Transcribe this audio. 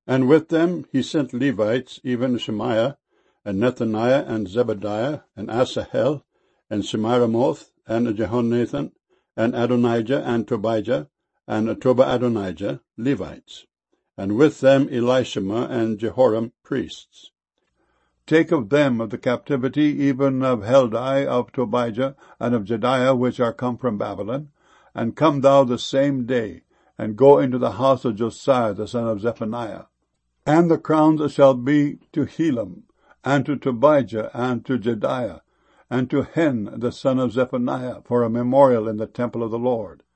And with them he sent Levites, even Shemaiah, and Nethaniah, and Zebadiah, and Asahel, and Shemiramoth, and Jehonathan, and Adonijah, and Tobijah, and Tobadonijah, Levites. And with them Elishama and Jehoram, priests. Take of them of the captivity, even of Heldai, of Tobijah, and of Jediah, which are come from Babylon, and come thou the same day, and go into the house of Josiah the son of Zephaniah. And the crowns shall be to Helam, and to Tobijah, and to Jediah, and to Hen the son of Zephaniah, for a memorial in the temple of the Lord.